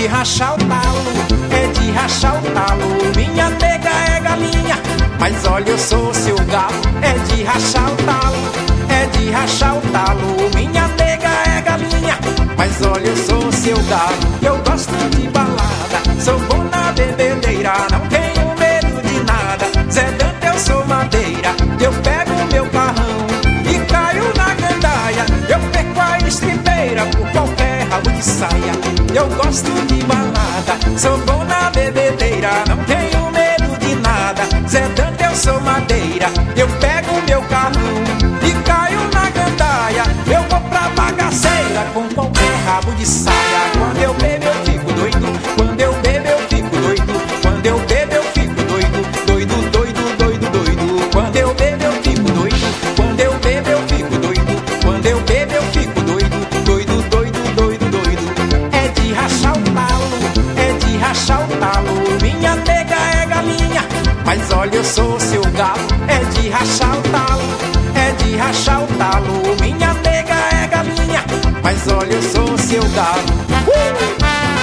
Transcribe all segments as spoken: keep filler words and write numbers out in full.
de rachar o talo, é de rachar o talo. Minha nega é galinha, mas olha eu sou seu galo. É de rachar o talo, é de rachar o talo. Minha nega é galinha, mas olha eu sou seu galo. Eu gosto de balada, sou bom na bebedeira, não tenho medo de nada. Zé Dante eu sou madeira, eu pego meu carrão e caio na gandaia. Eu perco a estribeira por qualquer rabo de saia. Eu gosto de balada, sou bom na bebedeira, não tenho medo de nada. Zé Dante eu sou madeira, eu pego meu carrão e caio na gandaia. Eu vou pra bagaceira com qualquer rabo de saia. Quando eu bebo eu fico doido, quando eu bebo eu fico doido, quando eu bebo eu fico doido, doido, doido, doido, doido. Quando eu bebo eu fico doido, quando eu bebo eu fico doido, quando eu bebo eu fico doido, doido, doido, doido, doido. É de rachar o talo, é de rachar o talo. Minha nega é galinha, mas olha eu sou seu galo. É de rachar o talo, é de rachar o talo. Minha nega é galinha, mas olha eu sou seu galo. uh!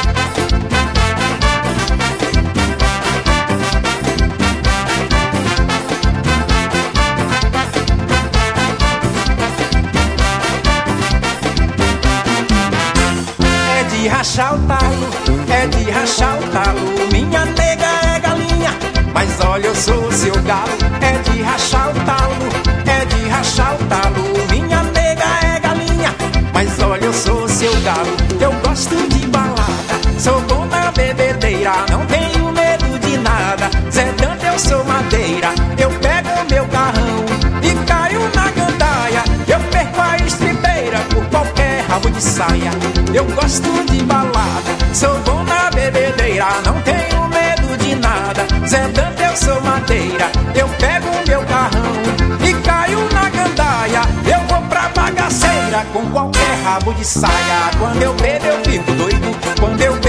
É de rachar o talo, é de rachar o talo. Minha nega é galinha, mas olha eu sou seu galo. É de rachar o talo, é de rachar o talo. Minha nega é galinha, mas olha eu sou seu galo. Eu gosto de balada, sou bom na bebedeira, não tenho medo de nada. Zé Dante eu sou madeira, eu pego meu carrão e caio na gandaia. Eu perco a estribeira por qualquer rabo de saia. Eu gosto de balada, sou bom na bebedeira, não tenho medo de nada. Zé Dante eu sou madeira, eu pego meu carrão e caio na gandaia. Eu vou pra bagaceira com qualquer rabo de saia. Quando eu bebo eu fico doido, quando eu